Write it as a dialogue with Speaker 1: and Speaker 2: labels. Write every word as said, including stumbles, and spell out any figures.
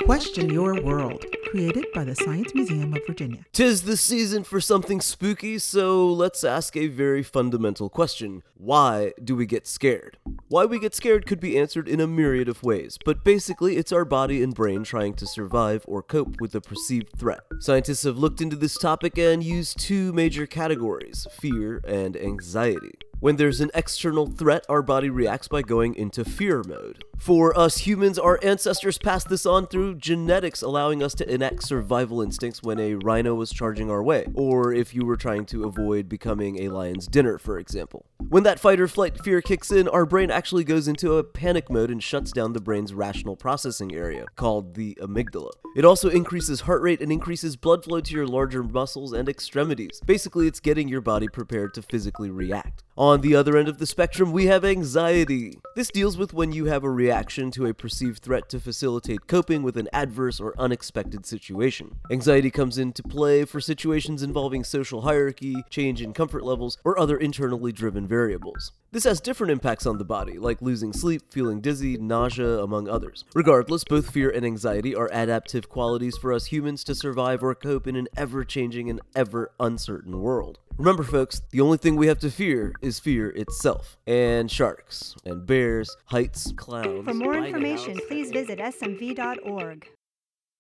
Speaker 1: Question Your World, created by the Science Museum of Virginia.
Speaker 2: Tis the season for something spooky, so let's ask a very fundamental question. Why do we get scared? Why we get scared could be answered in a myriad of ways, but basically it's our body and brain trying to survive or cope with a perceived threat. Scientists have looked into this topic and used two major categories, fear and anxiety. When there's an external threat, our body reacts by going into fear mode. For us humans, our ancestors passed this on through genetics, allowing us to enact survival instincts when a rhino was charging our way, or if you were trying to avoid becoming a lion's dinner, for example. When that fight or flight fear kicks in, our brain actually goes into a panic mode and shuts down the brain's rational processing area, called the amygdala. It also increases heart rate and increases blood flow to your larger muscles and extremities. Basically, it's getting your body prepared to physically react. On the other end of the spectrum, we have anxiety. This deals with when you have a reaction to a perceived threat to facilitate coping with an adverse or unexpected situation. Anxiety comes into play for situations involving social hierarchy, change in comfort levels, or other internally driven variables. This has different impacts on the body, like losing sleep, feeling dizzy, nausea, among others. Regardless, both fear and anxiety are adaptive qualities for us humans to survive or cope in an ever-changing and ever-uncertain world. Remember, folks, the only thing we have to fear is fear itself. And sharks, and bears, heights, clouds.
Speaker 3: For more information, please visit S M V dot org.